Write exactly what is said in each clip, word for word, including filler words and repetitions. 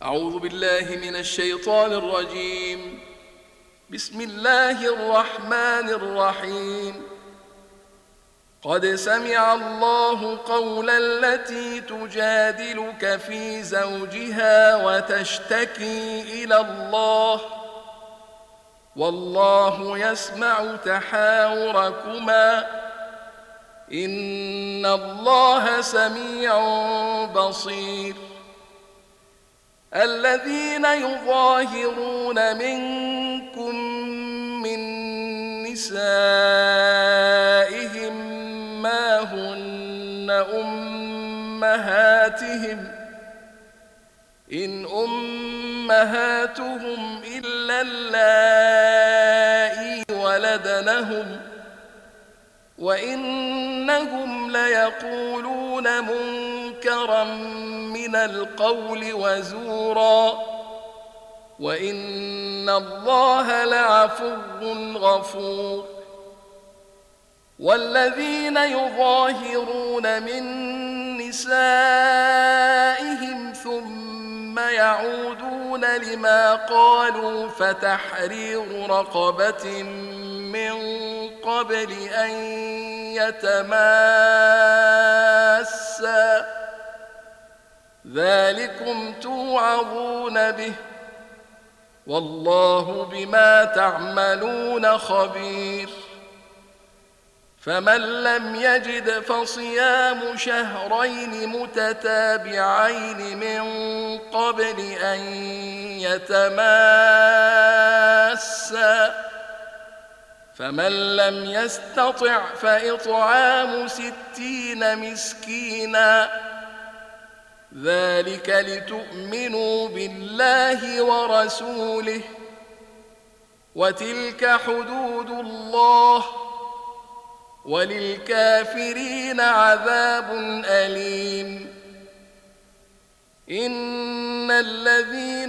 أعوذ بالله من الشيطان الرجيم. بسم الله الرحمن الرحيم. قد سمع الله قول التي تجادلك في زوجها وتشتكي إلى الله والله يسمع تحاوركما إن الله سميع بصير. الذين يظاهرون منكم من نسائهم ما هن أمهاتهم إن أمهاتهم إلا اللائي ولدنهم وإنهم ليقولون منكرا من القول وزورا وإن الله لعفو غفور. والذين يظاهرون من نسائهم ثم يعودون لما قالوا فتحرير رقبة من قبل أن يتماسا ذلكم توعظون به والله بما تعملون خبير. فمن لم يجد فصيام شهرين متتابعين من قبل أن يتماسا فمن لم يستطع فإطعام ستين مسكينا ذلك لتؤمنوا بالله ورسوله وتلك حدود الله وللكافرين عذاب أليم. إن الذين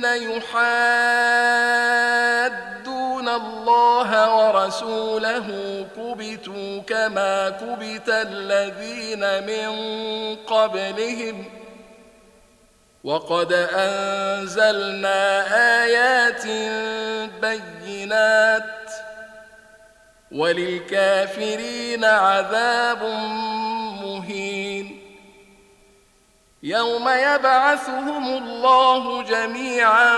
يحادون الله ورسوله كبتوا كما كبت الذين من قبلهم وقد أنزلنا آيات بينات وللكافرين عذاب مهين. يوم يبعثهم الله جميعا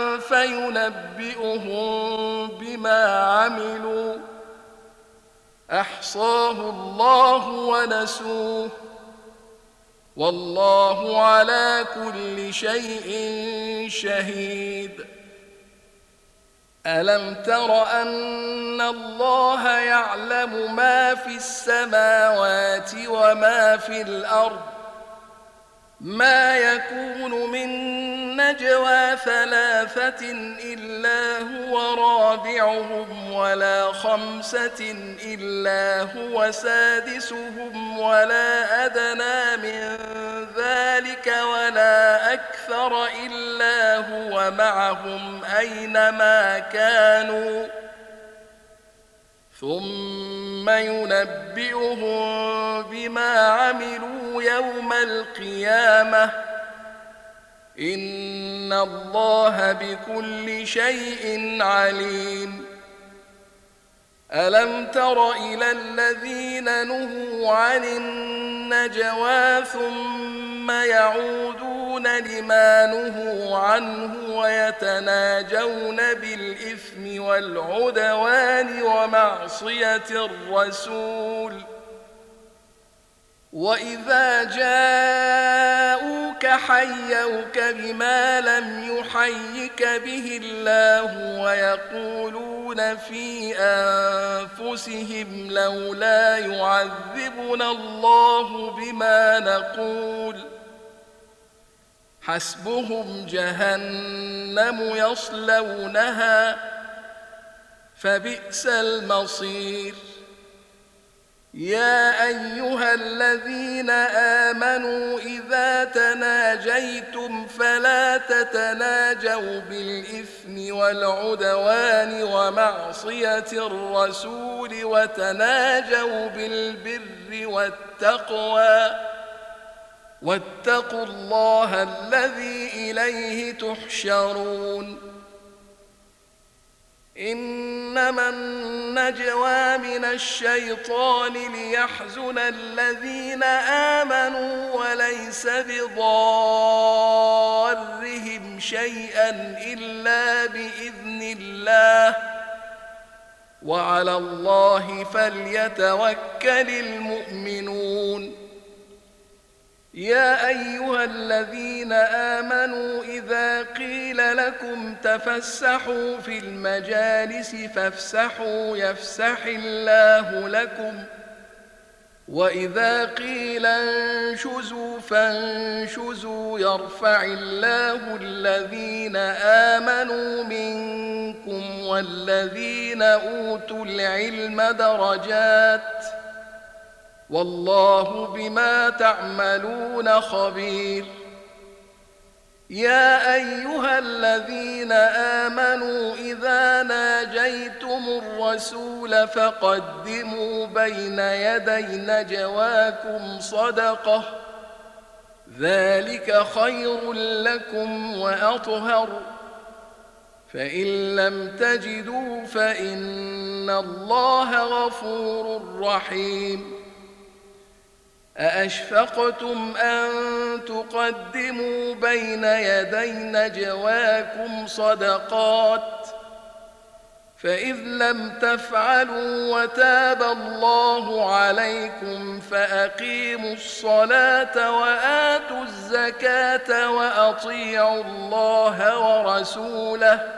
فينبئهم بما عملوا أحصاه الله ونسوه والله على كل شيء شهيد. ألم تر أن الله يعلم ما في السماوات وما في الأرض ما يكون من نجوى ثلاثة إلا هو رابعهم ولا خمسة إلا هو سادسهم ولا أدنى من ذلك ولا أكثر إلا هو معهم أينما كانوا ثم ينبئهم بما عملوا يوم القيامة إن الله بكل شيء عليم. ألم تر إلى الذين نهوا عن النجوى ثم يعودون لما نهوا عنه ويتناجون بالإثم والعدوان ومعصية الرسول وإذا جاءوك حيوك بما لم يحيك به الله ويقولون في أنفسهم لولا يعذبنا الله بما نقول حسبهم جهنم يصلونها فبئس المصير. يا أيها الذين آمنوا إذا تناجيتم فلا تتناجوا بالإثم والعدوان ومعصية الرسول وتناجوا بالبر والتقوى واتقوا الله الذي إليه تحشرون إنما النجوى من الشيطان ليحزن الذين آمنوا وليس بضارهم شيئا إلا بإذن الله وعلى الله فليتوكل المؤمنون يا أيها الذين آمنوا إذا قيل لكم تفسحوا في المجالس فافسحوا يفسح الله لكم وإذا قيل انشزوا فانشزوا يرفع الله الذين آمنوا منكم والذين أوتوا العلم درجات والله بما تعملون خبير يا أيها الذين آمنوا إذا ناجيتم الرسول فقدموا بين يدي نجواكم صدقة ذلك خير لكم وأطهر فإن لم تجدوا فإن الله غفور رحيم أأشفقتم أن تقدموا بين يدي نجواكم صدقات فإذ لم تفعلوا وتاب الله عليكم فأقيموا الصلاة وآتوا الزكاة وأطيعوا الله ورسوله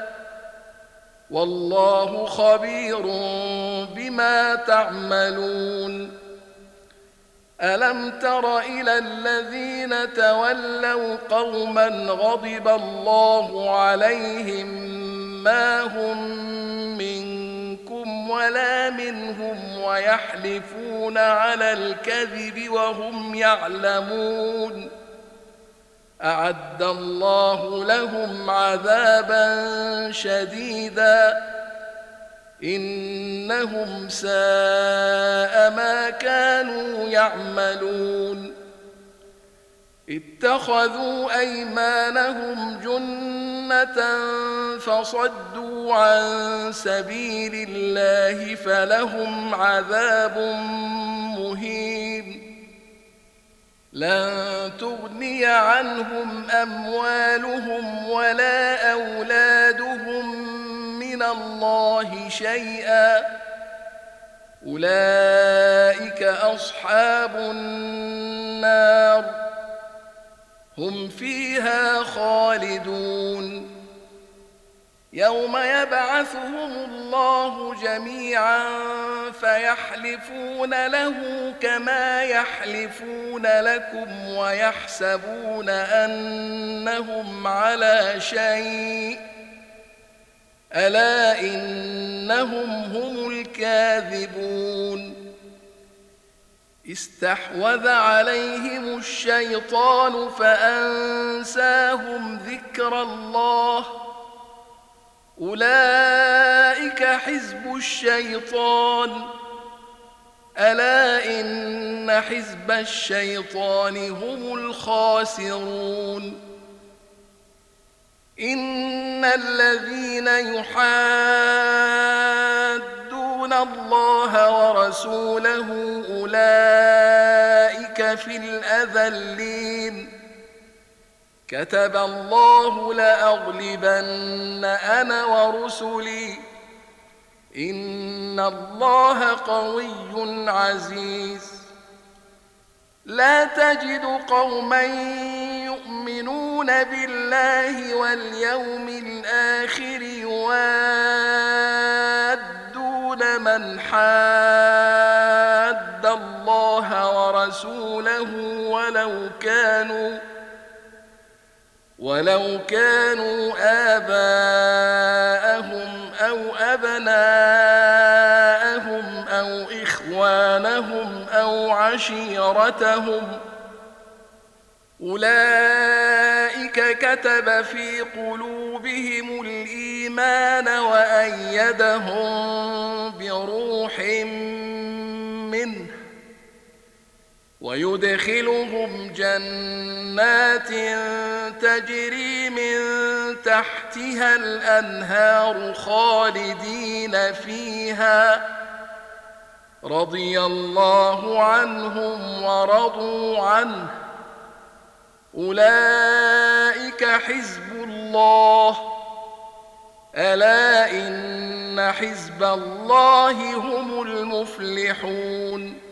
والله خبير بما تعملون ألم تر إلى الذين تولوا قوما غضب الله عليهم ما هم منكم ولا منهم ويحلفون على الكذب وهم يعلمون أعد الله لهم عذابا شديدا إنهم ساء ما كانوا يعملون اتخذوا أيمانهم جنة فصدوا عن سبيل الله فلهم عذاب مهين لن تغني عنهم أموالهم ولا أولادهم من الله شيئا أولئك أصحاب النار هم فيها خالدون يوم يبعثهم الله جميعا فيحلفون له كما يحلفون لكم ويحسبون أنهم على شيء ألا إنهم هم الكاذبون استحوذ عليهم الشيطان فأنساهم ذكر الله أولئك حزب الشيطان ألا إن حزب الشيطان هم الخاسرون إن الذين يحادون الله ورسوله أولئك في الأذلين كتب الله لأغلبن أنا ورسلي إن الله قوي عزيز لا تجد قوما يؤمنون بالله واليوم الآخر يوادون من حاد الله ورسوله ولو كانوا ولو كانوا آباءهم أو أبناءهم أو إخوانهم أو عشيرتهم أولئك كتب في قلوبهم الإيمان وأيدهم بروح منه ويدخلهم جنات تجري من تحتها الأنهار خالدين فيها رضي الله عنهم ورضوا عنه أولئك حزب الله ألا إن حزب الله هم المفلحون